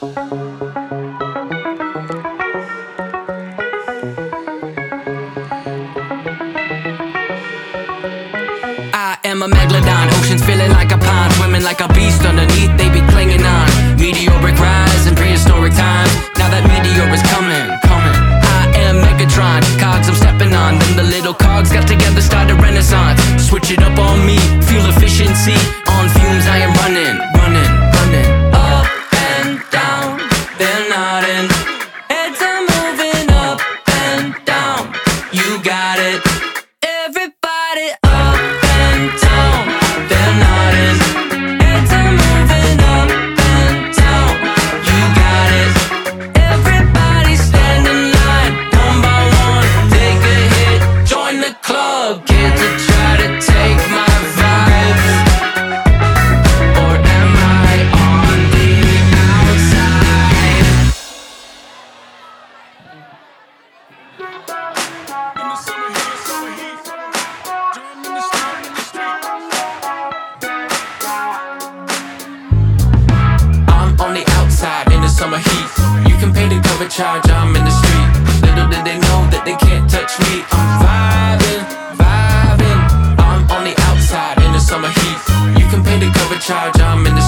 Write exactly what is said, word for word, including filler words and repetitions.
I am a megalodon, oceans feeling like a pond, swimming like a beast underneath, they be clinging on. Meteoric rise in prehistoric times, now that meteor is coming, coming. I am Megatron, cogs I'm stepping on, then the little cogs got together, started renaissance. Switch it up on me, fuel efficiency, on fumes I am running, running, running. Up and down, they're nodding, heads are moving up and down, you got it. Everybody up and down, they're nodding, heads are moving up and down, you got it. Everybody stand in line, one by one, take a hit, join the club, kids are try to take my vibes, or am I on the outside? In the summer heat, summer heat, jam in the street, in the street. I'm on the outside in the summer heat. You can pay the cover charge, I'm in the street. Little did they know that they can't touch me. I'm vibing, vibing. I'm on the outside in the summer heat. You can pay the cover charge, I'm in the